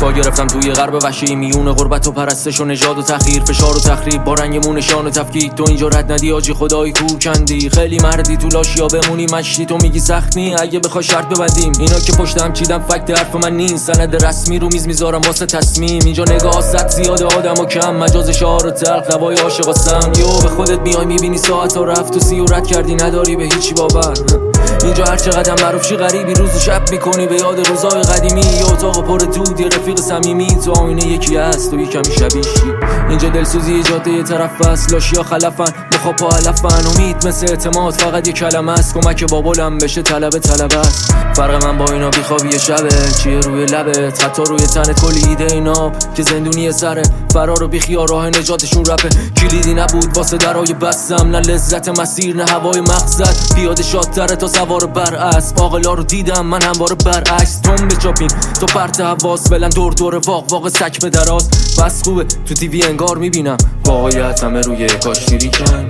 پا گرفتم توی غرب وحشی، میون غربت و پرستش و نژاد و تخییر، فشار و تخریب با رنگمون نشان و تفکیک. تو اینجا رد ندی آجی خدای کوکندی، خیلی مردی تو لاشیا بمونی مشتی. تو میگی سخت نی اگه بخوای شرط ببندیم، اینا که پشتم چیدم فکت حرف من نیست، سند رسمی رو میز میذارم واسه تصمیم. اینجا نگاه صد زیاده آدم و کم، مجاز شعار و تلخ دوای عاشق و سم. یو به خودت میای میبینی ساعت ها رفت و سی و رد کردی نداری به هیچی باور. اینجا هر چقدر معروف شی غریبی، روز و شب میکنی به یاد روزای قدیمی. یه اتاق پر دود، یه رفیق صمیمی، تو آینه یکی هست و یه کمی شبیه‌شی. اینجا دلسوزی یه جاده یه طرف است، لاشیا خلفن مخا پا علفن. امید مثل اعتماد فقط یه کلمه است، کمک بابولم بشه طلب است. فرق من با اینا بیخوابی شبه، چیه روی لبت خطا روی تنت، کلی ایده اینا که زندونی سره. فرار و بیخیال راه نجاتشون رپه، کلیدی نبود واسه درای بستم، نه لذت مسیر نه هوای مقصد. پیاده شادتره تا سوار بر اسب، عاقلا رو دیدم من همواره برعکس. تون بچاپین تو پرت حواس، بلن دور دور واق سک به دراز. بس خوبه تو تیوی انگار میبینم واقعیت همه روی کاشتیری کن.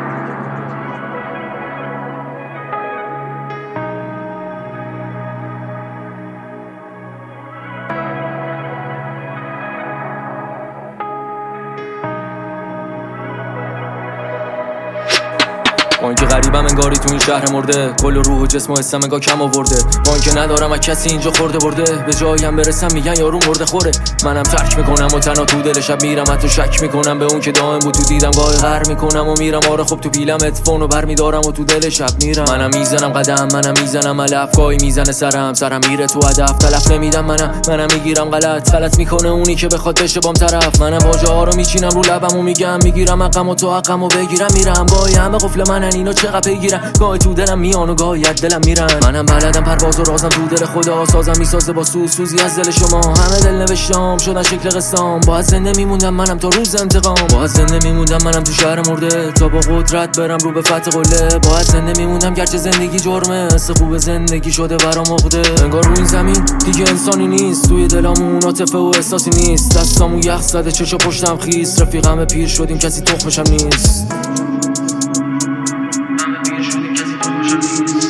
با اینکه غریبم انگاری تو این شهر مرده، کل روح و جسم و حسم انگار کم آورده. با اینکه ندارم از کسی اینجا خورده برده، به جاییم برسم میگن یارو مرده خوره. منم ترک میکنم و تنها تو دل شب میرم، حتی شک میکنم به اون که دائم بود تو دیدم. گاهی غر میکنم و میرم آره خب تو پیلم اتفون و برمیدارم و تو دل شب میرم. منم میزنم قدم، منم میزنم علف، گاهی میزنه سرم میره تو هدف. تلف نمیدم منم میگیرم غلط میکنه اونی که بخواد بشه بام طرف. منم واژه ها رو میچینم رو لبم و میگم میگیرم حقم و تو حقمو بگیرم. میرم گاهی همه قفل منن اینا چقدر پیگیرن، گاهی تو دلم میان و گاهی از دلم میرن. منم بلدم پرواز و رازم تو دل خدا، سازم میسازه با سوزی از دل شما. همه دل نوشتم شدن شکل قسم، باید زنده میموندم منم تا روز انتقام. باید زنده میموندم منم تو شهر مرده، تا با قدرت برم رو به فتح قله. باید زنده میموندم گرچه زندگی جرمه، حس خوب زندگی شده برام عقده. انگار رو این زمین دیگه انسانی نیست، توی دلامون عاطفه و احساسی نیست. دستامو یخ زده چشا پشتم خیس، رفیقم پیر شدیم کسی تخمشم نیست.